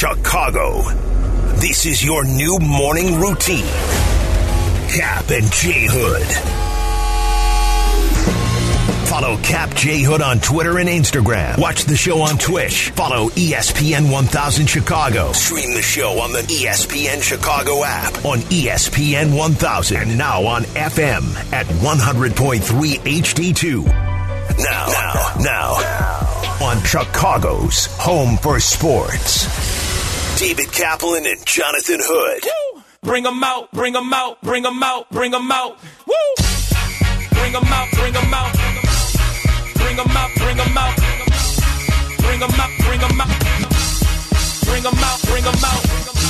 Chicago. This is your new morning routine. Cap and J Hood. Follow Cap J Hood on Twitter and Instagram. Watch the show on Twitch. Follow ESPN 1000 Chicago. Stream the show on the ESPN Chicago app, on ESPN 1000, and now on FM at 100.3 HD2. Now, on Chicago's home for sports, David Kaplan and Jonathan Hood. Woo! Bring 'em out, bring 'em out, bring 'em out, bring 'em out. Woo! Bring 'em out, bring 'em out. Bring 'em out, bring 'em out. Bring 'em out, bring 'em out. Bring 'em out, bring 'em out.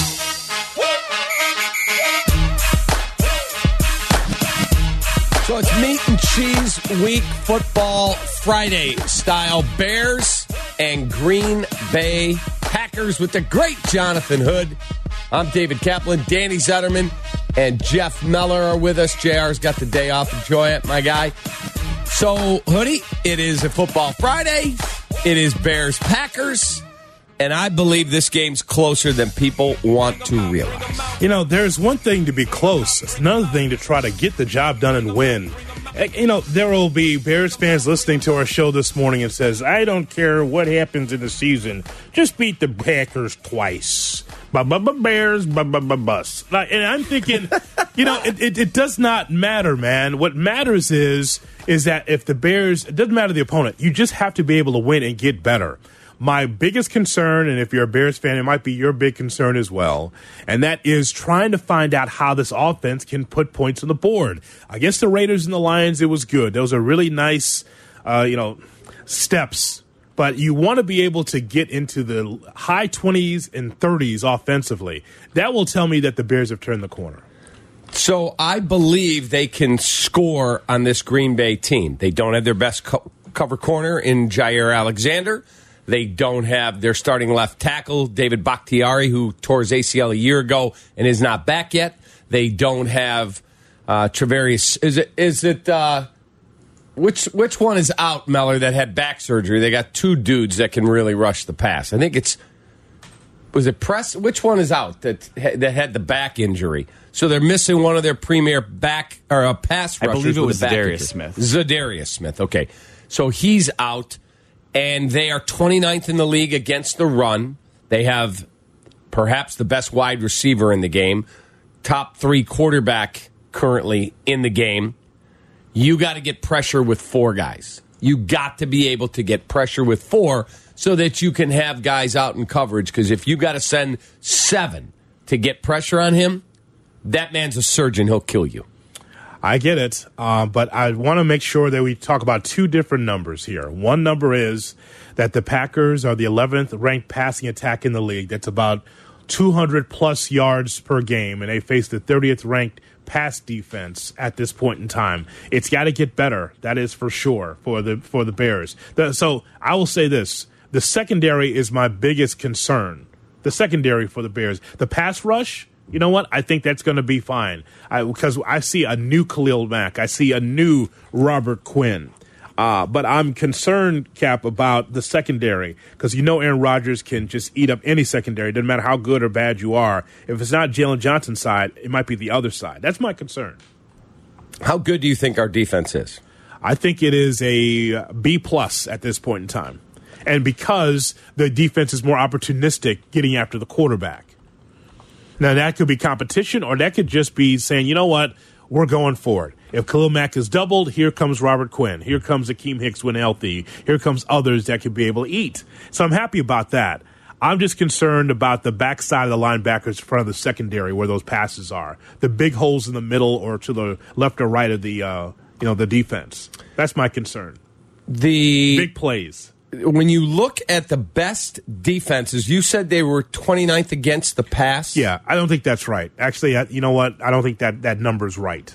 So it's meat and cheese week, football Friday style. Bears and Green Bay Packers with the great Jonathan Hood. I'm David Kaplan. Danny Zetterman and Jeff Meller are with us. JR's got the day off. Enjoy it, my guy. So, Hoodie, it is a football Friday. It is Bears Packers. And I believe this game's closer than people want to realize. You know, there's one thing to be close. It's another thing to try to get the job done and win. You know, there will be Bears fans listening to our show this morning and says, I don't care what happens in the season. Just beat the Packers twice. Bears, bus. And I'm thinking, you know, it does not matter, man. What matters is that if the Bears, it doesn't matter the opponent. You just have to be able to win and get better. My biggest concern, and if you're a Bears fan, it might be your big concern as well, and that is trying to find out how this offense can put points on the board. Against the Raiders and the Lions, it was good. Those are really nice, steps. But you want to be able to get into the high 20s and 30s offensively. That will tell me that the Bears have turned the corner. So I believe they can score on this Green Bay team. They don't have their best cover corner in Jair Alexander. They don't have their starting left tackle, David Bakhtiari, who tore his ACL a year ago and is not back yet. They don't have Travarius. Which one is out, Meller, that had back surgery? They got two dudes that can really rush the pass. I think was it Press? Which one is out that had the back injury? So they're missing one of their premier back or pass rushers. I believe it was Zadarius Smith. Zadarius Smith. Okay, so he's out. And they are 29th in the league against the run. They have perhaps the best wide receiver in the game. Top 3 quarterback currently in the game. You got to get pressure with 4 guys. You got to be able to get pressure with 4 so that you can have guys out in coverage. Because if you got to send 7 to get pressure on him, that man's a surgeon. He'll kill you. I get it, but I want to make sure that we talk about 2 different numbers here. One number is that the Packers are the 11th ranked passing attack in the league. That's about 200-plus yards per game, and they face the 30th ranked pass defense at this point in time. It's got to get better, that is for sure, for the Bears. So I will say this. The secondary is my biggest concern, the secondary for the Bears. The pass rush, you know what? I think that's going to be fine because I see a new Khalil Mack. I see a new Robert Quinn. But I'm concerned, Cap, about the secondary because you know Aaron Rodgers can just eat up any secondary. Doesn't matter how good or bad you are. If it's not Jalen Johnson's side, it might be the other side. That's my concern. How good do you think our defense is? I think it is a B+ at this point in time. And because the defense is more opportunistic getting after the quarterback. Now, that could be competition, or that could just be saying, you know what, we're going for it. If Khalil Mack is doubled, here comes Robert Quinn. Here comes Akeem Hicks when healthy. Here comes others that could be able to eat. So I'm happy about that. I'm just concerned about the backside of the linebackers in front of the secondary where those passes are. The big holes in the middle or to the left or right of the defense. That's my concern. The big plays. When you look at the best defenses, you said they were 29th against the pass? Yeah, I don't think that's right. Actually, you know what? I don't think that number's right.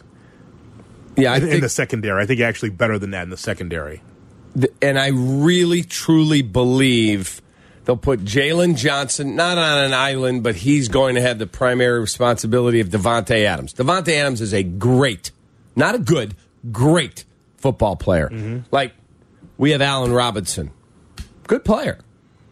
Yeah, in the secondary. I think actually better than that in the secondary. And I really, truly believe they'll put Jalen Johnson, not on an island, but he's going to have the primary responsibility of Davante Adams. Davante Adams is a great, not a good, great football player. Mm-hmm. Like, we have Allen Robinson. Good player.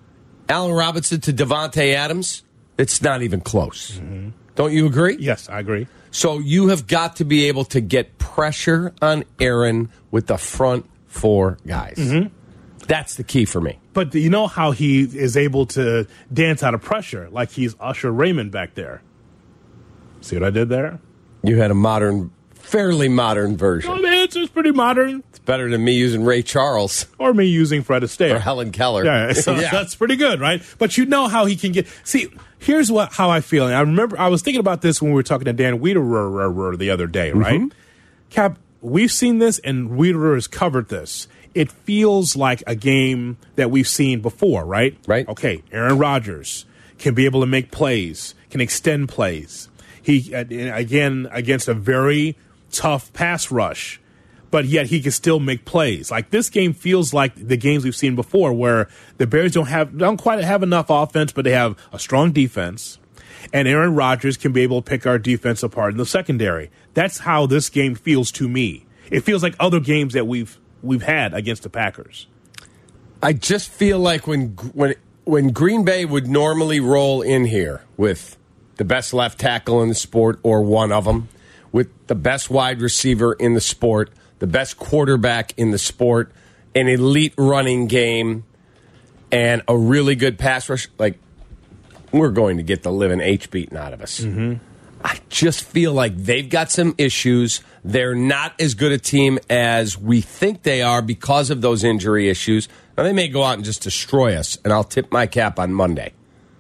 Allen Robinson to Devontae Adams, it's not even close. Don't you agree? Yes, I agree. So you have got to be able to get pressure on Aaron with the front four guys. That's the key for me. But you know how he is able to dance out of pressure, like he's Usher Raymond back there. See what I did there? You had a fairly modern version. Oh, man, it's pretty modern. It's better than me using Ray Charles. Or me using Fred Astaire. Or Helen Keller. Yeah, so that's pretty good, right? But you know how he can get... See, here's how I feel. And I remember I was thinking about this when we were talking to Dan Wiederer the other day, right? Cap, we've seen this, and Wiederer has covered this. It feels like a game that we've seen before, right? Right. Okay, Aaron Rodgers can be able to make plays, can extend plays. He, again, against a very tough pass rush, but yet he can still make plays. Like, this game feels like the games we've seen before, where the Bears don't quite have enough offense, but they have a strong defense, and Aaron Rodgers can be able to pick our defense apart in the secondary. That's how this game feels to me. It feels like other games that we've had against the Packers. I just feel like when Green Bay would normally roll in here with the best left tackle in the sport, or one of them, with the best wide receiver in the sport, the best quarterback in the sport, an elite running game, and a really good pass rush, like, we're going to get the living H beaten out of us. I just feel like they've got some issues. They're not as good a team as we think they are because of those injury issues. Now, they may go out and just destroy us, and I'll tip my cap on Monday.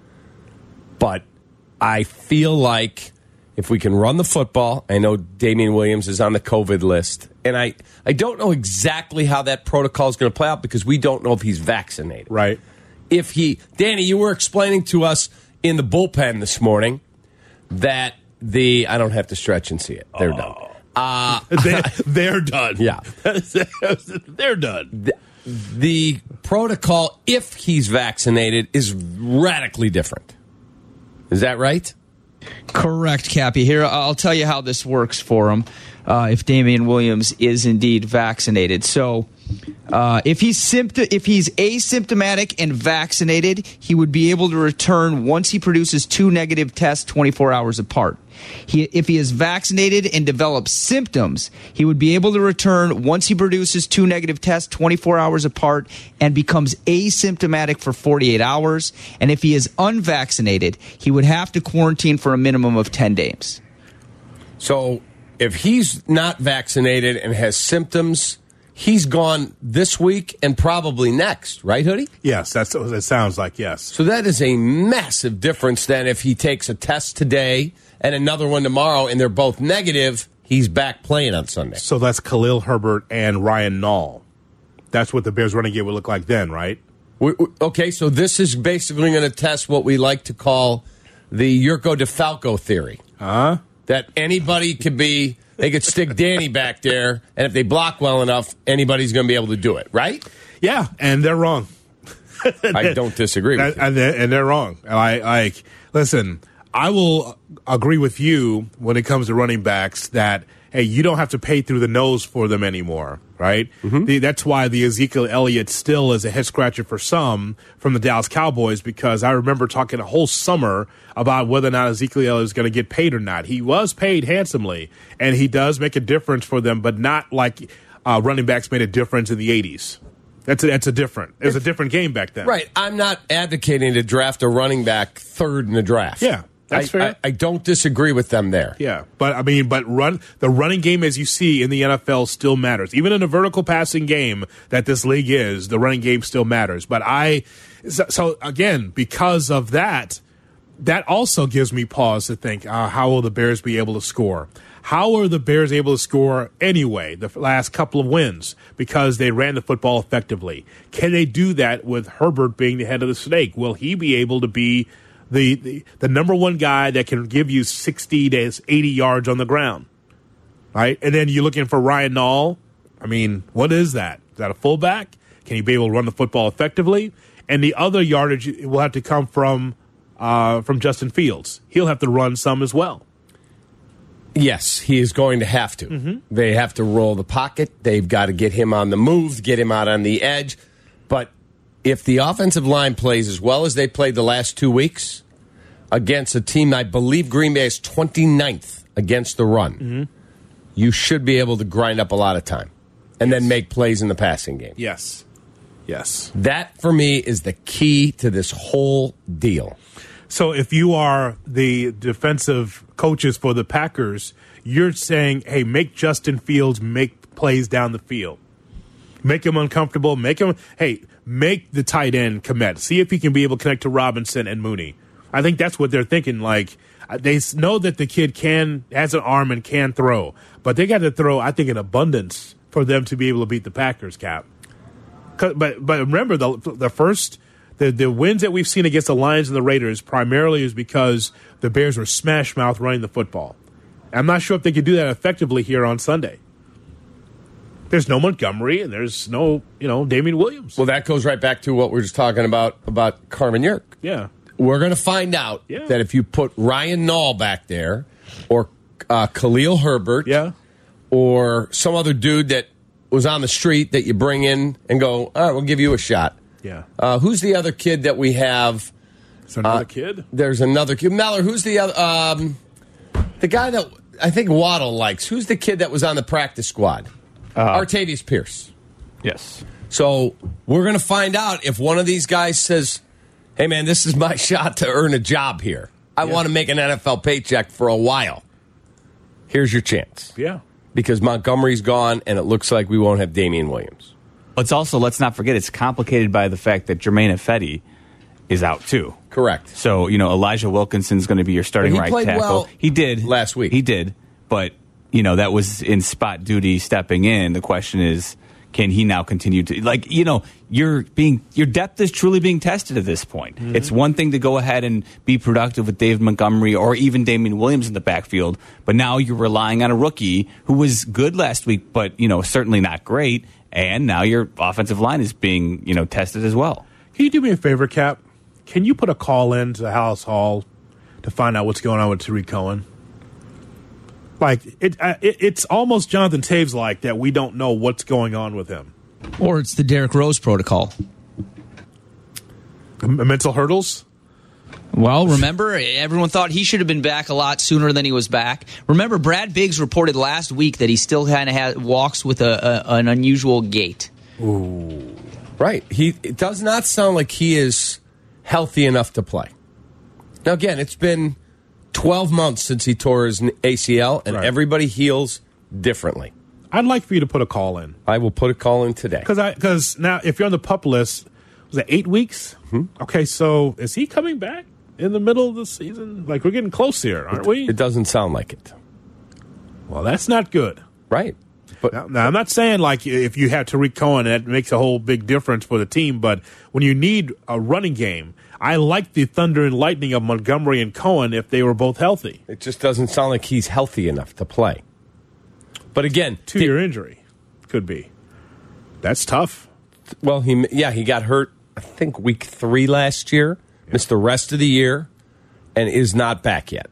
But I feel like if we can run the football, I know Damian Williams is on the COVID list, and I don't know exactly how that protocol is going to play out because we don't know if he's vaccinated. Right. Danny, you were explaining to us in the bullpen this morning that I don't have to stretch and see it. They're done. They're done. Yeah. They're done. The protocol, if he's vaccinated, is radically different. Is that right? Correct, Cappy. Here, I'll tell you how this works for him if Damian Williams is indeed vaccinated. So if he's asymptomatic and vaccinated, he would be able to return once he produces 2 negative tests 24 hours apart. If he is vaccinated and develops symptoms, he would be able to return once he produces 2 negative tests 24 hours apart and becomes asymptomatic for 48 hours. And if he is unvaccinated, he would have to quarantine for a minimum of 10 days. So if he's not vaccinated and has symptoms, he's gone this week and probably next, right, Hoodie? Yes, that's what it sounds like, yes. So that is a massive difference than if he takes a test today and another one tomorrow, and they're both negative, he's back playing on Sunday. So that's Khalil Herbert and Ryan Nall. That's what the Bears running game would look like then, right? Okay, so this is basically going to test what we like to call the Yurko DeFalco theory. That anybody could be, they could stick Danny back there, and if they block well enough, anybody's going to be able to do it, right? Yeah, and they're wrong. I don't disagree with you. And they're wrong. Listen, I will agree with you when it comes to running backs that, hey, you don't have to pay through the nose for them anymore, right? That's why the Ezekiel Elliott still is a head-scratcher for some from the Dallas Cowboys, because I remember talking a whole summer about whether or not Ezekiel Elliott is going to get paid or not. He was paid handsomely, and he does make a difference for them, but not like running backs made a difference in the 80s. It was a different game back then. Right. I'm not advocating to draft a running back third in the draft. Yeah. That's fair. I don't disagree with them there. Yeah, but the running game, as you see in the NFL, still matters. Even in a vertical passing game that this league is, the running game still matters. But so again, because of that also gives me pause to think, how will the Bears be able to score? How are the Bears able to score anyway, the last couple of wins? Because they ran the football effectively. Can they do that with Herbert being the head of the snake? Will he be able to be the number one guy that can give you 60 to 80 yards on the ground, right? And then you're looking for Ryan Nall. I mean, what is that? Is that a fullback? Can he be able to run the football effectively? And the other yardage will have to come from Justin Fields. He'll have to run some as well. Yes, he is going to have to. They have to roll the pocket. They've got to get him on the move, get him out on the edge. But if the offensive line plays as well as they played the last 2 weeks against a team, I believe Green Bay is 29th against the run, you should be able to grind up a lot of time and then make plays in the passing game. Yes. Yes. That, for me, is the key to this whole deal. So if you are the defensive coaches for the Packers, you're saying, hey, make Justin Fields make plays down the field. Make him uncomfortable. Make the tight end commit. See if he can be able to connect to Robinson and Mooney. I think that's what they're thinking. Like, they know that the kid has an arm and can throw, but they got to throw, I think, in abundance for them to be able to beat the Packers, Cap. But remember, the wins that we've seen against the Lions and the Raiders primarily is because the Bears were smash mouth running the football. I'm not sure if they could do that effectively here on Sunday. There's no Montgomery and there's no, Damian Williams. Well, that goes right back to what we were just talking about Carmen Yerk. Yeah. We're going to find out that if you put Ryan Nall back there or Khalil Herbert or some other dude that was on the street that you bring in and go, all right, we'll give you a shot. Yeah. Who's the other kid that we have? Is there another kid? There's another kid. Meller, who's the other? The guy that I think Waddle likes. Who's the kid that was on the practice squad? Artavius Pierce. Yes. So we're going to find out if one of these guys says, hey, man, this is my shot to earn a job here. I want to make an NFL paycheck for a while. Here's your chance. Yeah. Because Montgomery's gone, and it looks like we won't have Damian Williams. It's also, let's not forget, it's complicated by the fact that Jermaine Ifedi is out, too. Correct. So, Elijah Wilkinson's going to be your starting right tackle. Well he did. Last week. He did. But, that was in spot duty stepping in. The question is, can he now continue to, your depth is truly being tested at this point. Mm-hmm. It's one thing to go ahead and be productive with David Montgomery or even Damian Williams in the backfield, but now you're relying on a rookie who was good last week, but, certainly not great, and now your offensive line is being, tested as well. Can you do me a favor, Cap? Can you put a call in to Hallis Hall to find out what's going on with Tariq Cohen? Like, it's almost Jonathan Taves-like that we don't know what's going on with him. Or it's the Derrick Rose protocol. Mental hurdles? Well, remember, everyone thought he should have been back a lot sooner than he was back. Remember, Brad Biggs reported last week that he still kind of walks with an unusual gait. Ooh. Right. It does not sound like he is healthy enough to play. Now, again, it's been 12 months since he tore his ACL, and everybody heals differently. I'd like for you to put a call in. I will put a call in today. Because now, if you're on the PUP list, was it 8 weeks? Mm-hmm. Okay, so is he coming back in the middle of the season? Like, we're getting close here, aren't we? It doesn't sound like it. Well, that's not good. Right. But now, I'm not saying, like, if you have Tariq Cohen, that makes a whole big difference for the team, but when you need a running game, I like the thunder and lightning of Montgomery and Cohen if they were both healthy. It just doesn't sound like he's healthy enough to play. But again, 2-year injury could be. That's tough. Well, he got hurt, I think, week 3 last year, missed the rest of the year, and is not back yet.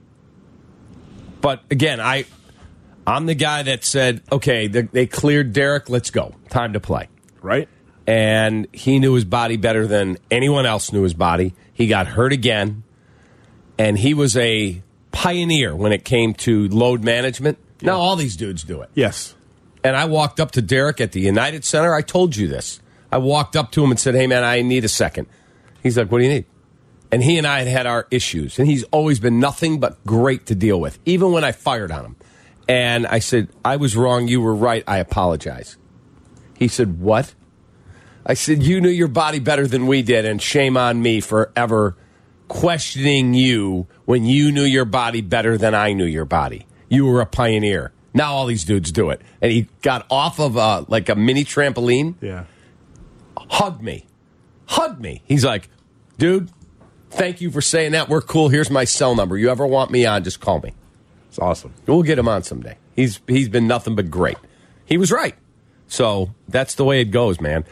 But again, I'm the guy that said, okay, they cleared Derek, let's go. Time to play. Right? And he knew his body better than anyone else knew his body. He got hurt again, and he was a pioneer when it came to load management. Yeah. Now all these dudes do it. Yes. And I walked up to Derek at the United Center. I told you this. I walked up to him and said, hey, man, I need a second. He's like, what do you need? And he and I had our issues, and he's always been nothing but great to deal with, even when I fired on him. And I said, I was wrong. You were right. I apologize. He said, what? I said, you knew your body better than we did, and shame on me for ever questioning you when you knew your body better than I knew your body. You were a pioneer. Now all these dudes do it. And he got off of like a mini trampoline. Yeah. Hugged me. He's like, dude, thank you for saying that. We're cool. Here's my cell number. You ever want me on, just call me. It's awesome. We'll get him on someday. He's been nothing but great. He was right. So that's the way it goes, man.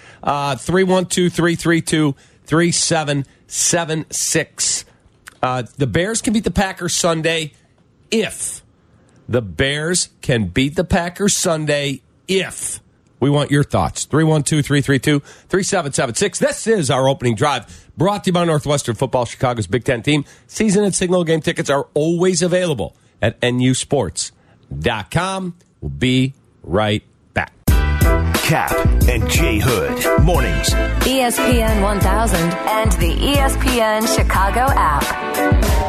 312-332-3776. The Bears can beat the Packers Sunday if We want your thoughts. 312-332-3776. This is our opening drive, brought to you by Northwestern Football, Chicago's Big Ten team. Season and signal game tickets are always available at nusports.com. We'll be right back. Cap and J Hood. Mornings. ESPN 1000 and the ESPN Chicago app.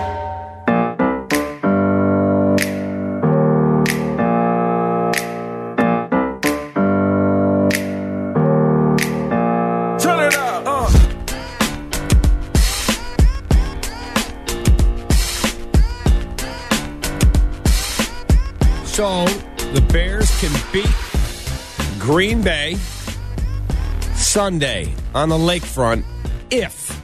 So the Bears can beat Green Bay Sunday on the lakefront if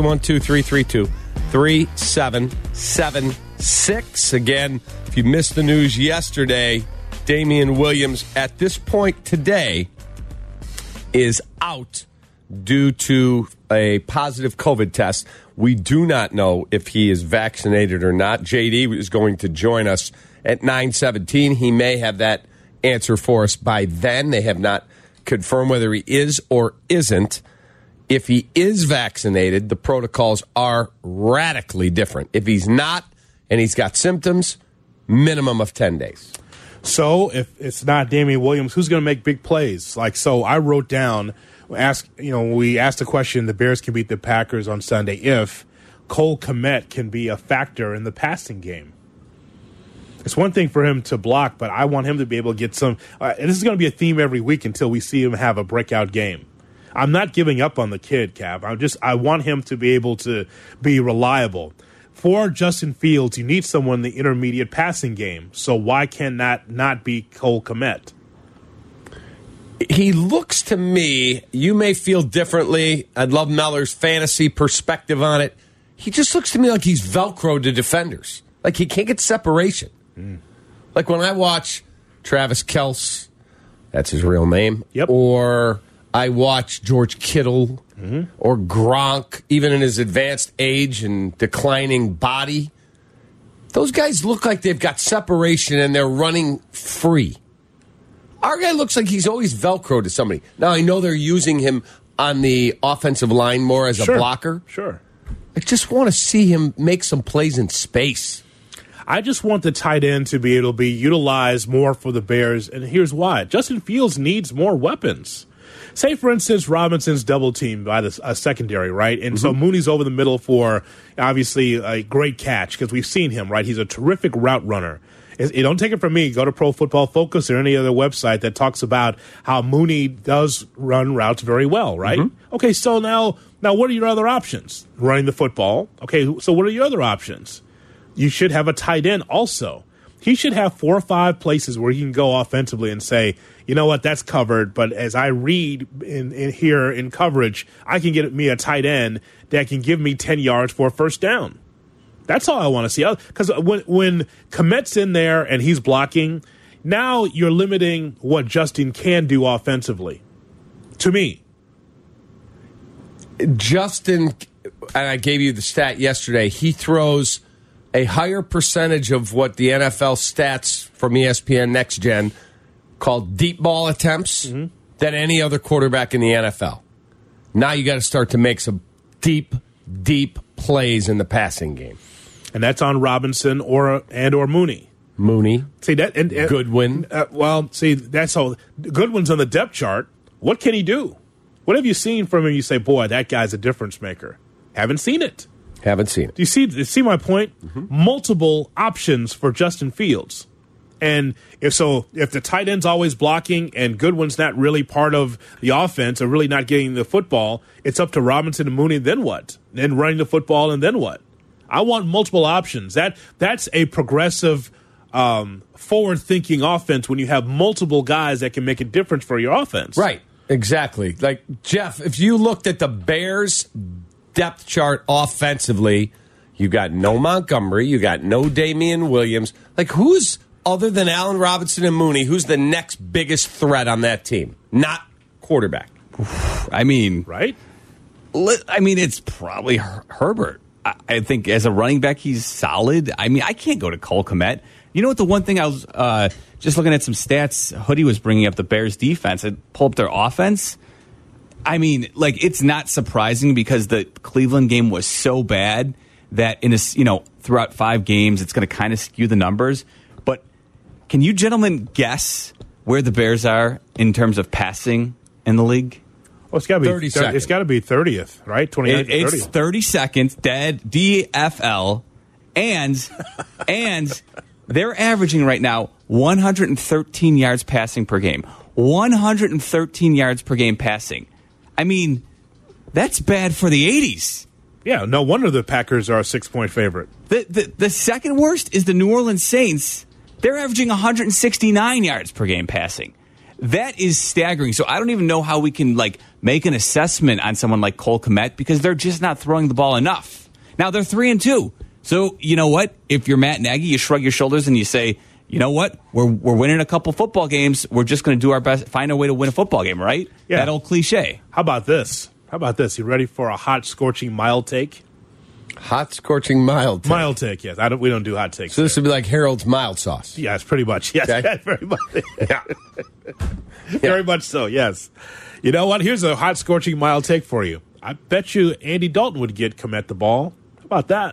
312-332-3776. Again, if you missed the news yesterday, Damian Williams at this point today is out due to a positive COVID test. We do not know if he is vaccinated or not. JD is going to join us at 9:17. He may have that answer for us by then. They have not confirmed whether he is or isn't. If he is vaccinated, the protocols are radically different. If he's not and he's got symptoms, minimum of 10 days. So if it's not Damian Williams, who's going to make big plays? So I wrote down, we asked the question, the Bears can beat the Packers on Sunday if Cole Kmet can be a factor in the passing game. It's one thing for him to block, but I want him to be able to get some. And this is going to be a theme every week until we see him have a breakout game. I'm not giving up on the kid, Cap. I want him to be able to be reliable. For Justin Fields, you need someone in the intermediate passing game. So why can that not be Cole Kmet? He looks to me, you may feel differently. I'd love Meller's fantasy perspective on it. He just looks to me like he's Velcro to defenders. Like he can't get separation. Like when I watch Travis Kelce, that's his real name, or I watch George Kittle or Gronk, even in his advanced age and declining body, those guys look like they've got separation and they're running free. Our guy looks like he's always Velcro to somebody. Now, I know they're using him on the offensive line more as a blocker. Sure. I just want to see him make some plays in space. I just want the tight end to be able to be utilized more for the Bears, and here's why. Justin Fields needs more weapons. Say, for instance, Robinson's double-teamed by the secondary, right? And so Mooney's over the middle for, obviously, a great catch because we've seen him, right? He's a terrific route runner. You don't take it from me. Go to Pro Football Focus or any other website that talks about how Mooney does run routes very well, right? Okay, so now what are your other options? Running the football. Okay, so what are your other options? You should have a tight end also. He should have 4 or 5 places where he can go offensively and say, you know what, that's covered. But as I read in here in coverage, I can get me a tight end that can give me 10 yards for a first down. That's all I want to see. Because when Kmet's in there and he's blocking, now you're limiting what Justin can do offensively. To me. Justin, and I gave you the stat yesterday, he throws a higher percentage of what the NFL stats from ESPN Next Gen called deep ball attempts than any other quarterback in the NFL. Now you got to start to make some deep plays in the passing game. And that's on Robinson or Mooney. See that and Goodwin. That's all. Goodwin's on the depth chart. What can he do? What have you seen from him? You say, boy, that guy's a difference maker. Haven't seen it. Haven't seen it. Do you see my point? Multiple options for Justin Fields. And if the tight end's always blocking and Goodwin's not really part of the offense or really not getting the football, it's up to Robinson and Mooney. Then what? Then running the football and then what? I want multiple options. That's a progressive, forward-thinking offense when you have multiple guys that can make a difference for your offense. Right. Exactly. Like, Jeff, if you looked at the Bears' depth chart offensively, you got no Montgomery, you got no Damian Williams. Like, who's, other than Allen Robinson and Mooney, who's the next biggest threat on that team? Not quarterback. I mean, right? I mean, it's probably Herbert. I think as a running back, he's solid. I mean, I can't go to Cole Kmet. You know what? The one thing I was just looking at some stats. Hoodie was bringing up the Bears defense. I pulled up their offense. I mean, like, it's not surprising because the Cleveland game was so bad that throughout 5 games, it's going to kind of skew the numbers. But can you gentlemen guess where the Bears are in terms of passing in the league? Well, it's got to be 32nd. It's got to be 30th, right? 29th, It's 32nd, dead DFL, and they're averaging right now 113 yards passing per game. 113 yards per game passing. I mean, that's bad for the 80s. Yeah, no wonder the Packers are a 6-point favorite. The second worst is the New Orleans Saints. They're averaging 169 yards per game passing. That is staggering. So I don't even know how we can make an assessment on someone like Cole Kmet because they're just not throwing the ball enough. Now they're 3-2. So you know what? If you're Matt Nagy, you shrug your shoulders and you say, you know what? We're winning a couple football games. We're just going to do our best, find a way to win a football game, right? Yeah. That old cliche. How about this? You ready for a hot, scorching, mild take? Hot, scorching, mild. Take. Mild take, yes. We don't do hot takes. So this would be like Harold's mild sauce. Yes, pretty much. Yes, Okay. very much. Yeah. Very much so, yes. You know what? Here's a hot, scorching, mild take for you. I bet you Andy Dalton would get Kmet the ball. How about that?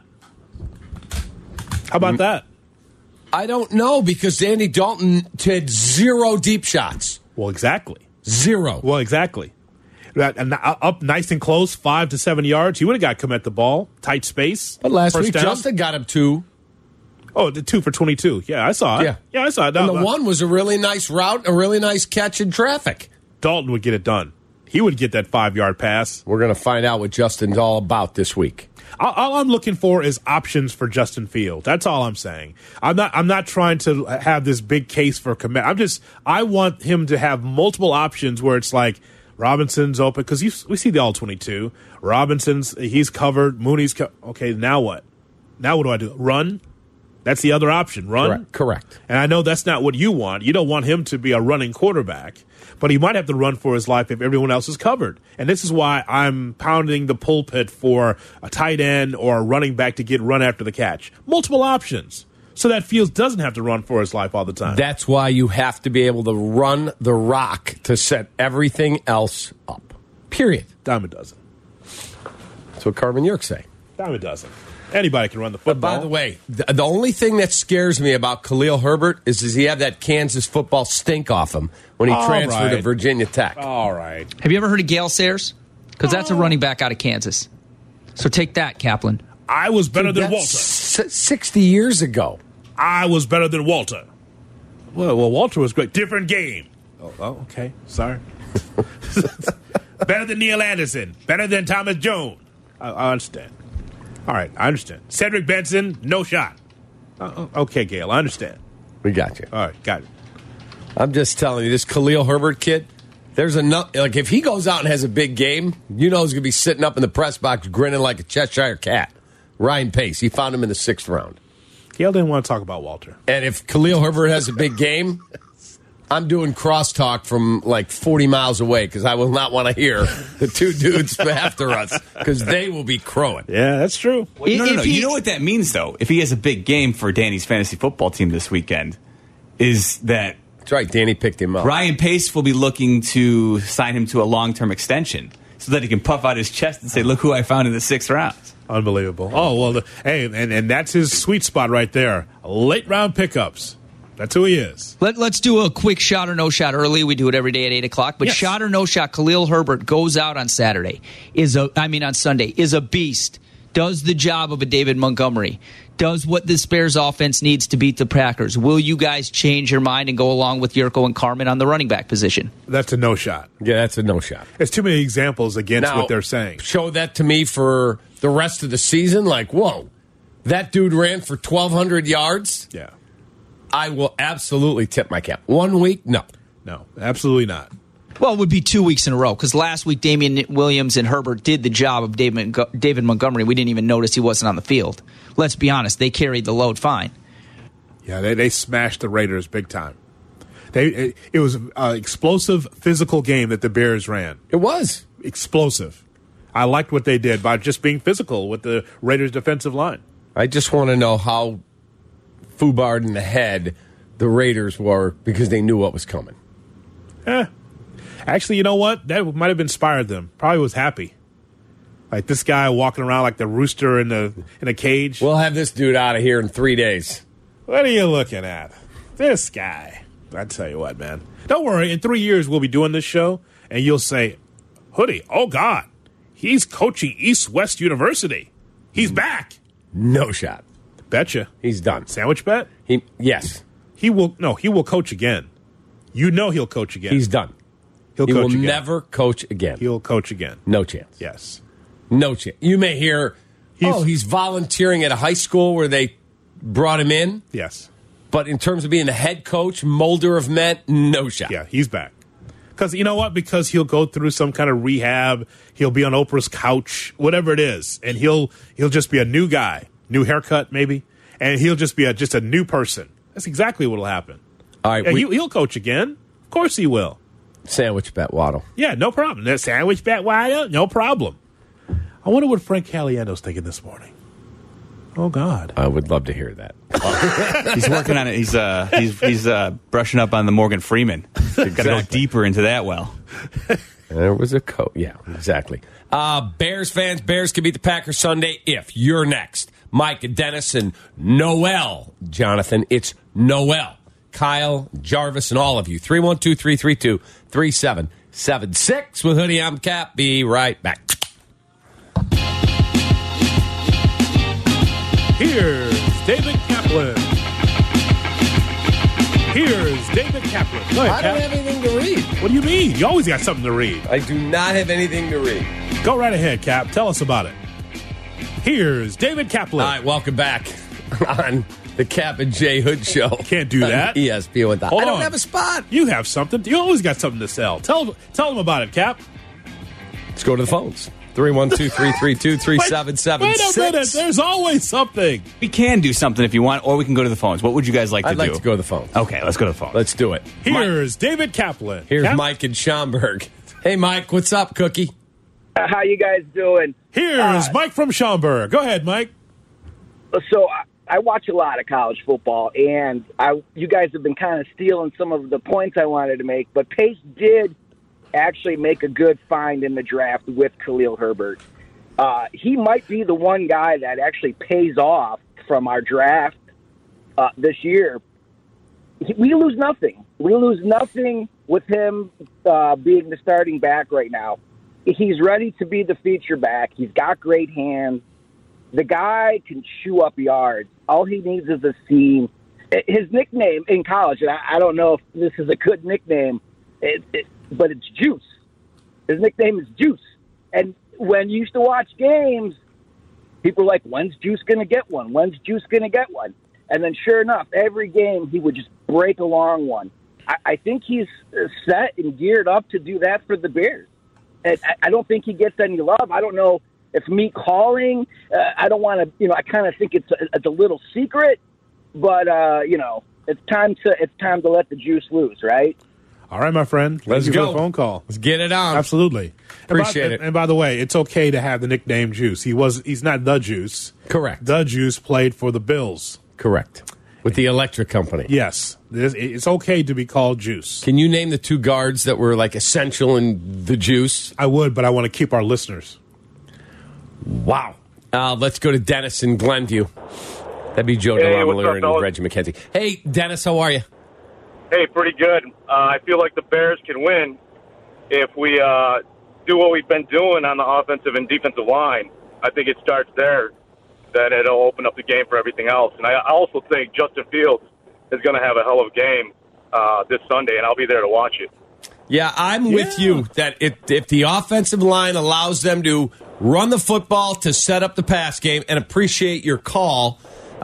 How about that? I don't know because Andy Dalton had 0 deep shots. Well, exactly. 0. Well, exactly. Up nice and close, 5 to 7 yards. He would have got Kmet the ball. Tight space. But last First week, down. Justin got him 2. Oh, the 2 for 22. Yeah, I saw it. Yeah. I saw it. And the one was a really nice route, a really nice catch in traffic. Dalton would get it done. He would get that 5-yard pass. We're going to find out what Justin's all about this week. All I'm looking for is options for Justin Fields. That's all I'm saying. I'm not trying to have this big case for Kmet. I want him to have multiple options where it's like Robinson's open because we see the all 22. Robinson's he's covered. Mooney's okay. Now what? Now what do I do? Run? That's the other option. Run? Correct. And I know that's not what you want. You don't want him to be a running quarterback, but he might have to run for his life if everyone else is covered. And this is why I'm pounding the pulpit for a tight end or a running back to get run after the catch. Multiple options. So that Fields doesn't have to run for his life all the time. That's why you have to be able to run the rock to set everything else up. Period. Dime a dozen. That's what Carmen York say. Dime a dozen. Anybody can run the football. By the way, the only thing that scares me about Khalil Herbert is does he have that Kansas football stink off him when he transferred to Virginia Tech? All right. Have you ever heard of Gale Sayers? Because that's a running back out of Kansas. So take that, Kaplan. I was better than That's Walter. 60 years ago. I was better than Walter. Well, Walter was great. Different game. Oh, okay. Sorry. Better than Neil Anderson. Better than Thomas Jones. I understand. All right, I understand. Cedric Benson, no shot. Okay, Gail, I understand. We got you. All right, got it. I'm just telling you, this Khalil Herbert kid, there's enough. Like, if he goes out and has a big game, you know he's going to be sitting up in the press box grinning like a Cheshire cat. Ryan Pace, he found him in the 6th round. Gail didn't want to talk about Walter. And if Khalil Herbert has a big game, I'm doing crosstalk from like 40 miles away because I will not want to hear the 2 dudes after us because they will be crowing. Yeah, that's true. No. You know what that means, though? If he has a big game for Danny's fantasy football team this weekend, is that That's right, Danny picked him up. Ryan Pace will be looking to sign him to a long-term extension so that he can puff out his chest and say, look who I found in the 6th round. Unbelievable. Oh, well, hey, and that's his sweet spot right there. Late round pickups. That's who he is. Let's do a quick shot or no shot early. We do it every day at 8 o'clock. But Yes. shot or no shot, Khalil Herbert goes out on Sunday, is a beast. Does the job of a David Montgomery. Does what the Bears offense needs to beat the Packers. Will you guys change your mind and go along with Yurko and Carmen on the running back position? That's a no shot. Yeah, that's a no shot. There's too many examples against Now, what they're saying. Show that to me for the rest of the season. Like, whoa, that dude ran for 1,200 yards. Yeah. I will absolutely tip my cap. 1 week, no. No, absolutely not. Well, it would be 2 weeks in a row because last week Damian Williams and Herbert did the job of David Montgomery. We didn't even notice he wasn't on the field. Let's be honest, they carried the load fine. Yeah, they smashed the Raiders big time. It was an explosive physical game that the Bears ran. It was. Explosive. I liked what they did by just being physical with the Raiders' defensive line. I just want to know how foobarred in the head the Raiders were because they knew what was coming. Actually, you know what? That might have inspired them. Probably was happy. Like this guy walking around like the rooster in a cage. We'll have this dude out of here in 3 days. What are you looking at? This guy. I tell you what, man. Don't worry. In 3 years, we'll be doing this show, and you'll say, Hoodie, oh, God, he's coaching East West University. He's back. No shot. Betcha. He's done. Sandwich bet? Yes. He will coach again. You know he'll coach again. He's done. He will never coach again. He'll coach again. No chance. Yes. No chance. You may hear, he's volunteering at a high school where they brought him in. Yes. But in terms of being the head coach, molder of men, no shot. Yeah, he's back. Because you know what? Because he'll go through some kind of rehab. He'll be on Oprah's couch, whatever it is. And he'll just be a new guy. New haircut, maybe. And he'll just be just a new person. That's exactly what will happen. All right. Yeah, he'll coach again. Of course he will. Sandwich bet, Waddle. Yeah, no problem. That sandwich bet, Waddle, no problem. I wonder what Frank Caliendo's thinking this morning. Oh, God. I would love to hear that. He's working on it. He's brushing up on the Morgan Freeman. Got to go deeper into that well. There was a coat. Yeah, exactly. Bears fans, Bears can beat the Packers Sunday if you're next. Mike and Dennis and Noel. Jonathan, it's Noel. Kyle, Jarvis, and all of you. 312-332-3776 with Hoodie. I'm Cap. Be right back. Here's David Kaplan. Go ahead, I don't have anything to read. What do you mean? You always got something to read. I do not have anything to read. Go right ahead, Cap. Tell us about it. Here's David Kaplan. All right, welcome back on the Cap and J Hood Show. Can't do that. ESPN with that. I don't have a spot. You have something. You always got something to sell. Tell them about it, Cap. Let's go to the phones. 312-332-3776. Wait a minute. There's always something. We can do something if you want, or we can go to the phones. What would you guys like to do? I'd like to go to the phones. Okay, let's go to the phones. Let's do it. Here's David Kaplan. Here's Mike in Schaumburg. Hey, Mike, what's up, Cookie? How you guys doing? Here's Mike from Schaumburg. Go ahead, Mike. So I watch a lot of college football, and you guys have been kind of stealing some of the points I wanted to make, but Pace did actually make a good find in the draft with Khalil Herbert. He might be the one guy that actually pays off from our draft this year. We lose nothing. We lose nothing with him being the starting back right now. He's ready to be the feature back. He's got great hands. The guy can chew up yards. All he needs is a seam. His nickname in college, and I don't know if this is a good nickname, but it's Juice. His nickname is Juice. And when you used to watch games, people were like, when's Juice going to get one? When's Juice going to get one? And then sure enough, every game he would just break a long one. I think he's set and geared up to do that for the Bears. And I don't think he gets any love. I don't know if me calling, I don't want to, I kind of think it's a little secret, but, it's time to let the juice loose, right? All right, my friend. Let's go. For the phone call. Let's get it on. Absolutely. Appreciate it. And by the way, it's okay to have the nickname Juice. He's not the Juice. Correct. The Juice played for the Bills. Correct. With the electric company. Yes. It's okay to be called Juice. Can you name the two guards that were like essential in the Juice? I would, but I want to keep our listeners. Wow. Let's go to Dennis in Glenview. That'd be Joe DeLamiere and Reggie McKenzie. Hey, Dennis, how are you? Hey, pretty good. I feel like the Bears can win if we do what we've been doing on the offensive and defensive line. I think it starts there. Then it'll open up the game for everything else. And I also think Justin Fields is going to have a hell of a game this Sunday, and I'll be there to watch it. Yeah, I'm with you that if the offensive line allows them to run the football to set up the pass game, and appreciate your call,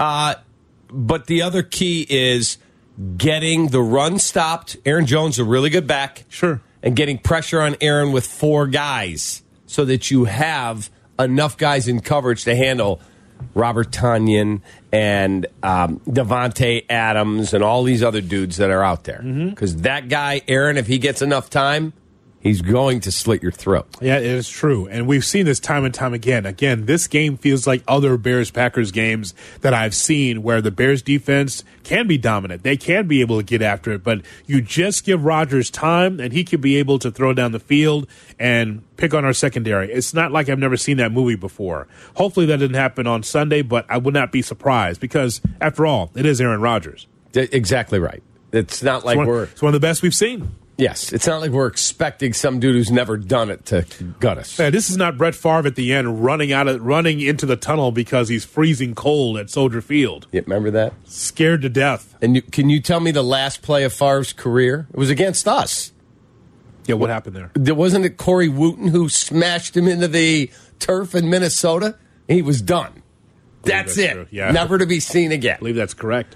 but the other key is getting the run stopped. Aaron Jones, a really good back. Sure. And getting pressure on Aaron with four guys so that you have enough guys in coverage to handle Robert Tonyan and Devontae Adams and all these other dudes that are out there. Because that guy, Aaron, if he gets enough time, He's going to slit your throat. Yeah, it is true. And we've seen this time and time again. Again, this game feels like other Bears-Packers games that I've seen where the Bears defense can be dominant. They can be able to get after it, but you just give Rodgers time and he can be able to throw down the field and pick on our secondary. It's not like I've never seen that movie before. Hopefully that didn't happen on Sunday, but I would not be surprised because, after all, it is Aaron Rodgers. Exactly right. It's not like it's one of the best we've seen. Yes, it's not like we're expecting some dude who's never done it to gut us. Yeah, this is not Brett Favre at the end running into the tunnel because he's freezing cold at Soldier Field. Yeah, remember that? Scared to death. And can you tell me the last play of Favre's career? It was against us. Yeah, what happened there? Wasn't it Corey Wooten who smashed him into the turf in Minnesota? He was done. That's it. True. Yeah. Never to be seen again. I believe that's correct.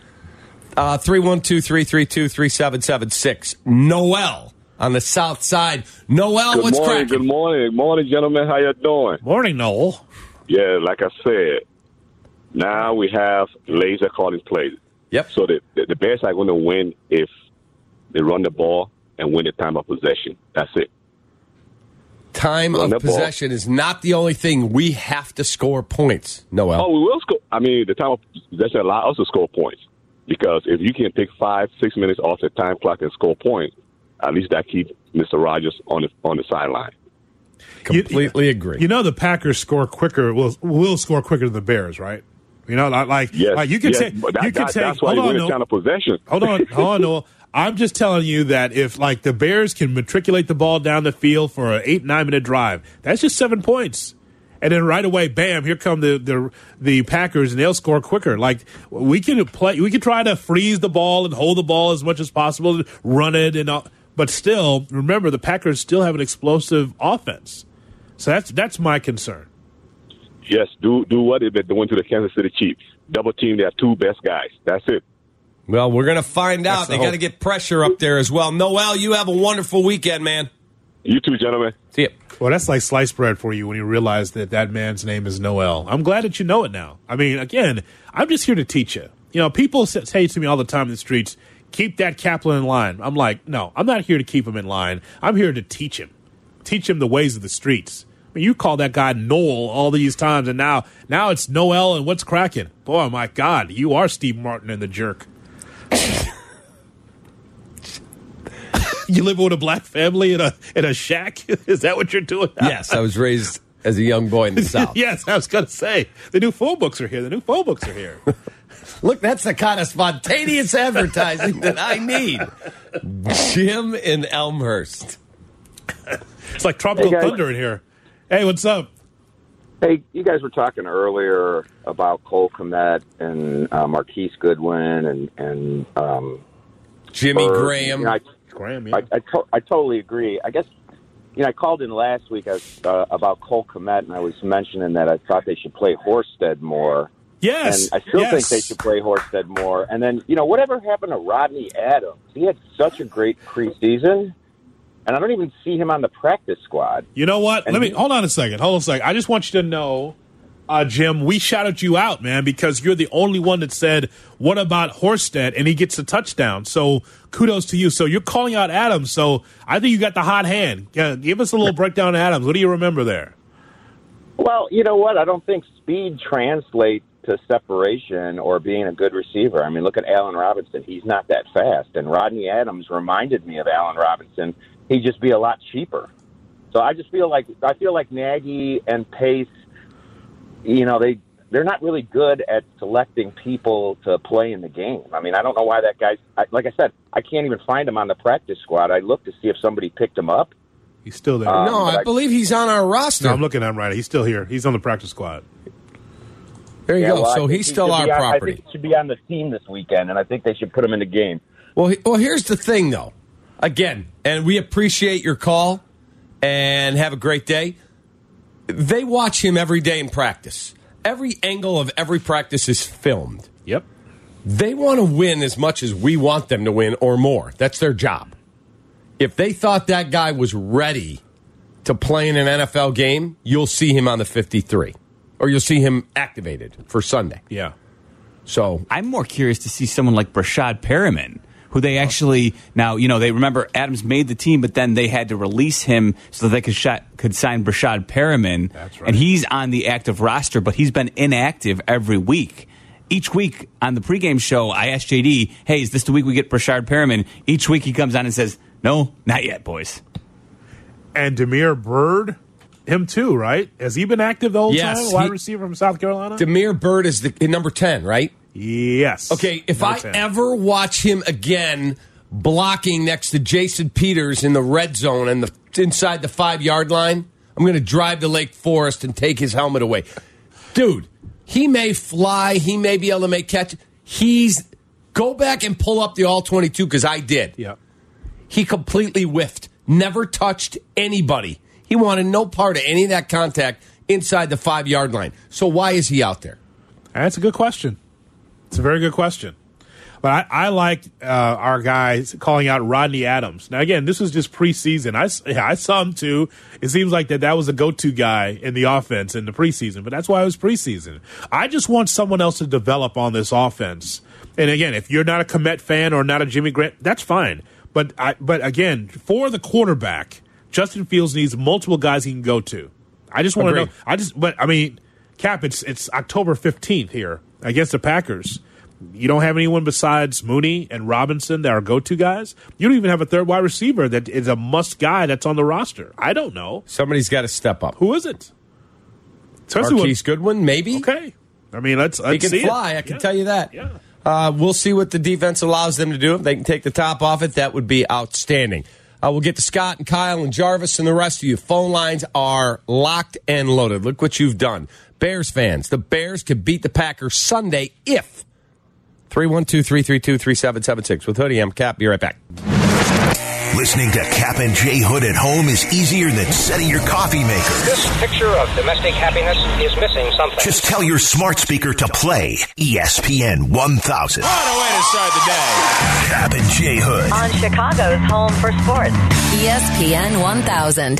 312-332-3776. Noel on the south side. Noel, what's cracking? Good morning, gentlemen. How you doing? Morning, Noel. Yeah, like I said, now we have laser calling plays. Yep. So the Bears are going to win if they run the ball and win the time of possession. That's it. Time of possession is not the only thing. We have to score points, Noel. Oh, we will score. I mean, the time of possession allows us to score points. Because if you can take 5-6 minutes off the time clock and score points, at least that keeps Mr. Rodgers on the sideline. Completely agree. You know the Packers score quicker. Will score quicker than the Bears, right? You know, like you can say that's why you win the time of possession. Hold on, Noel. I'm just telling you that if like the Bears can matriculate the ball down the field for an 8-9 minute drive, that's just 7 points. And then right away, bam! Here come the Packers, and they'll score quicker. Like we can try to freeze the ball and hold the ball as much as possible, run it, and all, but still, remember the Packers still have an explosive offense. So that's my concern. Yes, do what they've been doing to the Kansas City Chiefs. Double team their two best guys. That's it. Well, we're going to find out. They got to get pressure up there as well. Noel, you have a wonderful weekend, man. You too, gentlemen. See ya. Well, that's like sliced bread for you when you realize that man's name is Noel. I'm glad that you know it now. I mean, again, I'm just here to teach you. You know, people say to me all the time in the streets, keep that Kaplan in line. I'm like, no, I'm not here to keep him in line. I'm here to teach him the ways of the streets. I mean, you call that guy Noel all these times, and now it's Noel and what's cracking. Boy, my God, you are Steve Martin and the jerk. You live with a black family in a shack? Is that what you're doing now? Yes, I was raised as a young boy in the South. Yes, I was going to say. The new phone books are here. Look, that's the kind of spontaneous advertising that I need. Jim in Elmhurst. It's like tropical thunder in here. Hey, what's up? Hey, you guys were talking earlier about Cole Kmet and Marquise Goodwin and Jimmy Graham. Graham, yeah. I totally agree. I guess, I called in last week about Cole Kmet, and I was mentioning that I thought they should play Horsted more. Yes. And I still think they should play Horsted more. And then, whatever happened to Rodney Adams? He had such a great preseason, and I don't even see him on the practice squad. You know what? Hold on a second. I just want you to know, Jim, we shouted you out, man, because you're the only one that said, what about Horsted? And he gets a touchdown. So kudos to you. So you're calling out Adams. So I think you got the hot hand. Yeah, give us a little breakdown of Adams. What do you remember there? Well, you know what? I don't think speed translates to separation or being a good receiver. I mean, look at Allen Robinson. He's not that fast. And Rodney Adams reminded me of Allen Robinson. He'd just be a lot cheaper. So I feel like Nagy and Pace, they're not really good at selecting people to play in the game. I mean, I don't know why that guy's – like I said, I can't even find him on the practice squad. I looked to see if somebody picked him up. He's still there. No, I believe he's on our roster. No, I'm looking at him right. He's still here. He's on the practice squad. There you go. Well, so he's still our property. I think he should be on the team this weekend, and I think they should put him in the game. Well, here's the thing, though. Again, and we appreciate your call, and have a great day. They watch him every day in practice. Every angle of every practice is filmed. Yep. They want to win as much as we want them to win or more. That's their job. If they thought that guy was ready to play in an NFL game, you'll see him on the 53. Or you'll see him activated for Sunday. Yeah. So I'm more curious to see someone like Brashad Perriman, who they actually now, they remember Adams made the team, but then they had to release him so that they could sign Brashad Perriman. That's right. And he's on the active roster, but he's been inactive every week. Each week on the pregame show, I asked JD, hey, is this the week we get Brashad Perriman? Each week he comes on and says, no, not yet, boys. And Damiere Byrd, him too, right? Has he been active the whole time? Wide receiver from South Carolina? Damiere Byrd is the number 10, right? Yes. Okay, if I ever watch him again blocking next to Jason Peters in the red zone and inside the 5-yard line, I'm going to drive to Lake Forest and take his helmet away. Dude, he may fly. He may be able to make catch. Go back and pull up the All-22 because I did. Yeah. He completely whiffed. Never touched anybody. He wanted no part of any of that contact inside the 5-yard line. So why is he out there? That's a good question. It's a very good question. But I like our guys calling out Rodney Adams. Now, again, this was just preseason. I saw him, too. It seems like that was a go-to guy in the offense in the preseason, but that's why it was preseason. I just want someone else to develop on this offense. And, again, if you're not a Komet fan or not a Jimmy Grant, that's fine. But again, for the quarterback, Justin Fields needs multiple guys he can go to. I just want to know. Cap, it's October 15th here against the Packers. You don't have anyone besides Mooney and Robinson that are go-to guys. You don't even have a third wide receiver that is a must guy that's on the roster. I don't know. Somebody's got to step up. Who is it? Marquise Goodwin, maybe. Okay. Let's he can see fly. it. I can tell you that. Yeah. We'll see what the defense allows them to do. If they can take the top off it, that would be outstanding. We'll get to Scott and Kyle and Jarvis and the rest of you. Phone lines are locked and loaded. Look what you've done. Bears fans, the Bears could beat the Packers Sunday if 312-332-3776. With Hoodie, I'm Cap. Be right back. Listening to Cap and J Hood at home is easier than setting your coffee maker. This picture of domestic happiness is missing something. Just tell your smart speaker to play ESPN 1000. What a way to start the day. Cap and J Hood. On Chicago's home for sports, ESPN 1000.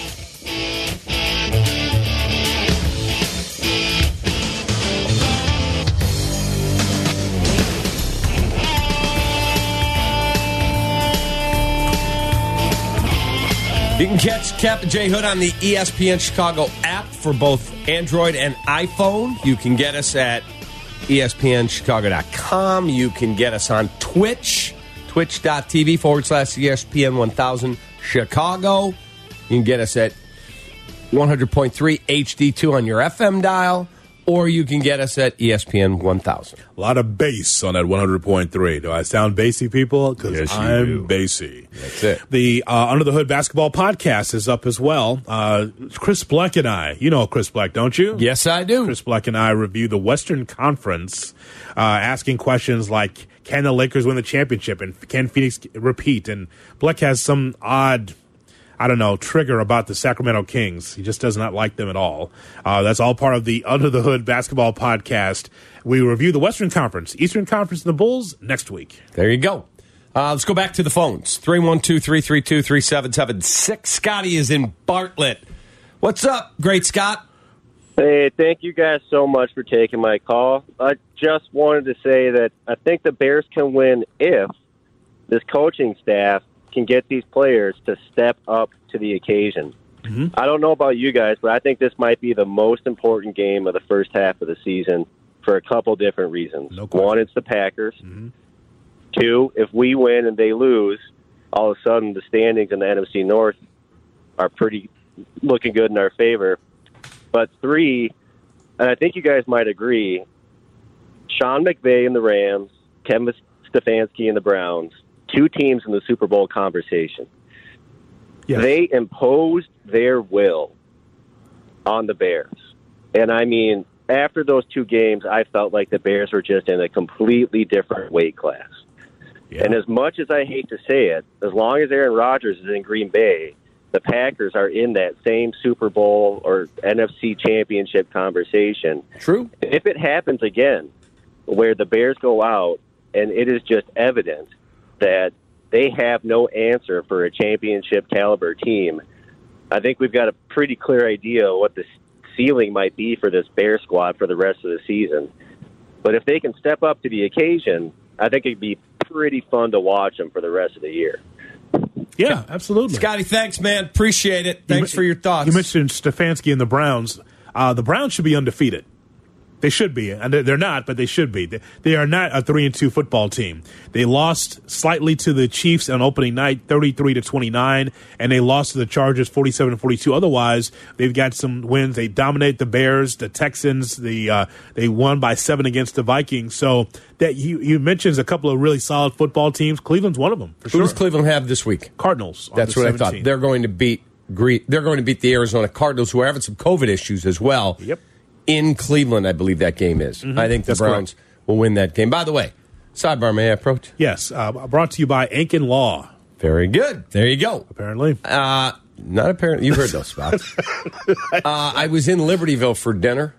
You can catch Cap and J Hood on the ESPN Chicago app for both Android and iPhone. You can get us at ESPNChicago.com. You can get us on Twitch, twitch.tv/ESPN 1000 Chicago. You can get us at 100.3 HD2 on your FM dial, or you can get us at ESPN 1000. A lot of bass on that 100.3. Do I sound bassy, people? Because yes, I'm bassy. That's it. The Under the Hood basketball podcast is up as well. Chris Bleck and I, you know Chris Bleck, don't you? Yes, I do. Chris Bleck and I review the Western Conference, asking questions like, can the Lakers win the championship? And can Phoenix repeat? And Bleck has some odd, trigger about the Sacramento Kings. He just does not like them at all. That's all part of the Under the Hood basketball podcast. We review the Western Conference, Eastern Conference, and the Bulls next week. There you go. Let's go back to the phones. 312-332-3776. Scotty is in Bartlett. What's up, great Scott? Hey, thank you guys so much for taking my call. I just wanted to say that I think the Bears can win if this coaching staff can get these players to step up to the occasion. Mm-hmm. I don't know about you guys, but I think this might be the most important game of the first half of the season for a couple different reasons. No question. One, it's the Packers. Mm-hmm. Two, if we win and they lose, all of a sudden the standings in the NFC North are pretty looking good in our favor. But three, and I think you guys might agree, Sean McVay and the Rams, Kevin Stefanski and the Browns, two teams in the Super Bowl conversation. Yes. They imposed their will on the Bears. And I mean, after those two games, I felt like the Bears were just in a completely different weight class. Yeah. And as much as I hate to say it, as long as Aaron Rodgers is in Green Bay, the Packers are in that same Super Bowl or NFC championship conversation. True. If it happens again, where the Bears go out and it is just evident that they have no answer for a championship caliber team, I think we've got a pretty clear idea what the ceiling might be for this Bear squad for the rest of the season. But if they can step up to the occasion, I think it'd be pretty fun to watch them for the rest of the year. Yeah, absolutely. Scotty, thanks, man. Appreciate it. Thanks for your thoughts. You mentioned Stefanski and the Browns. The Browns should be undefeated. They should be, and they're not, but they should be. They are not a 3-2 football team. They lost slightly to the Chiefs on opening night, 33-29, and they lost to the Chargers, 47-42. Otherwise, they've got some wins. They dominate the Bears, the Texans. They won by 7 against the Vikings. So that you mentioned a couple of really solid football teams. Cleveland's one of them. For Who sure. does Cleveland have this week? Cardinals. That's what I thought. They're going to beat the Arizona Cardinals, who are having some COVID issues as well. Yep. In Cleveland, I believe that game is. Mm-hmm. I think the That's Browns will win that game. By the way, sidebar, may I approach? Yes. Brought to you by Ankin Law. Very good. There you go. Apparently. Not apparently. You've heard those spots. I was in Libertyville for dinner.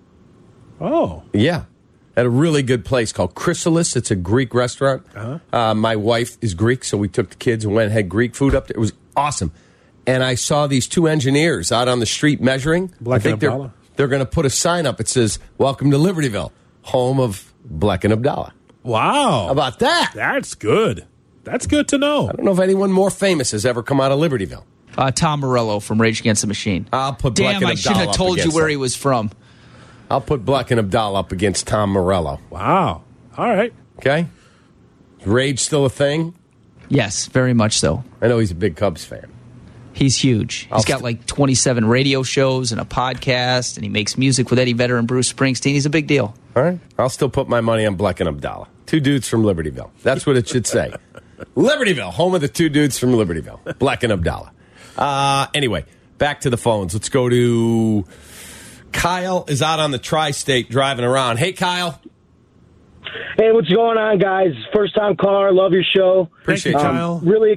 Oh. Yeah. At a really good place called Chrysalis. It's a Greek restaurant. Uh-huh. My wife is Greek, so we took the kids and went and had Greek food up there. It was awesome. And I saw these two engineers out on the street measuring. Black and Abdallah. They're going to put a sign up. It says, "Welcome to Libertyville, home of Black and Abdallah." Wow. How about that? That's good. That's good to know. I don't know if anyone more famous has ever come out of Libertyville. Tom Morello from Rage Against the Machine. I'll put Black Damn, and I shouldn't Abdallah have up told you against where him. he was from. I'll put Black and Abdallah up against Tom Morello. Wow. All right. Okay. Is Rage still a thing? Yes, very much so. I know he's a big Cubs fan. He's huge. He's got like 27 radio shows and a podcast, and he makes music with Eddie Vedder and Bruce Springsteen. He's a big deal. All right. I'll still put my money on Black and Abdallah. Two dudes from Libertyville. That's what it should say. Libertyville, home of the two dudes from Libertyville. Black and Abdallah. Anyway, back to the phones. Let's go to Kyle is out on the tri-state driving around. Hey, Kyle. Hey, what's going on, guys? First time caller. Love your show. Appreciate you, Kyle.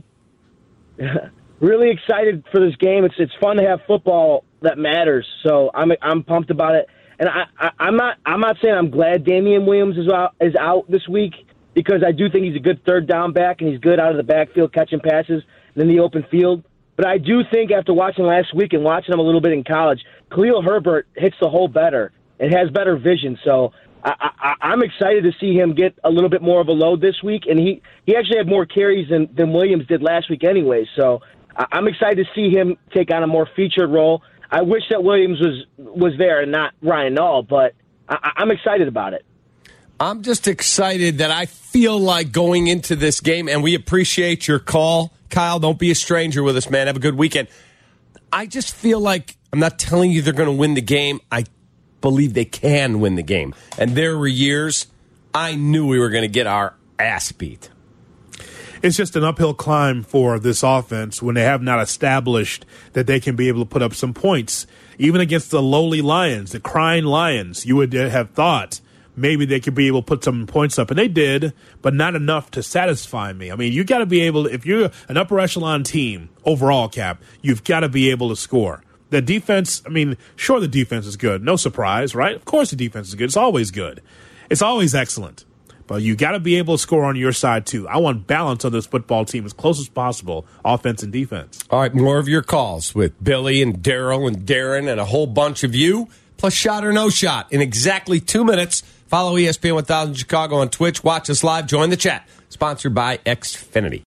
Really excited for this game. It's fun to have football that matters. So I'm pumped about it. And I'm not saying I'm glad Damian Williams is out this week, because I do think he's a good third down back and he's good out of the backfield catching passes and in the open field. But I do think after watching last week and watching him a little bit in college, Khalil Herbert hits the hole better and has better vision. So I'm excited to see him get a little bit more of a load this week. And he actually had more carries than Williams did last week anyway. So I'm excited to see him take on a more featured role. I wish that Williams was there and not Ryan Nall, but I'm excited about it. I'm just excited that I feel like going into this game, and we appreciate your call. Kyle, don't be a stranger with us, man. Have a good weekend. I just feel like, I'm not telling you they're going to win the game. I believe they can win the game. And there were years I knew we were going to get our ass beat. It's just an uphill climb for this offense when they have not established that they can be able to put up some points. Even against the lowly Lions, the crying Lions, you would have thought maybe they could be able to put some points up. And they did, but not enough to satisfy me. I mean, you got to be able to, if you're an upper echelon team overall, Cap, you've got to be able to score. The defense, I mean, sure, the defense is good. No surprise, right? Of course the defense is good. It's always good. It's always excellent. But you got to be able to score on your side, too. I want balance on this football team as close as possible, offense and defense. All right, more of your calls with Billy and Daryl and Darren and a whole bunch of you, plus Shot or No Shot. In exactly 2 minutes, follow ESPN 1000 Chicago on Twitch. Watch us live. Join the chat. Sponsored by Xfinity.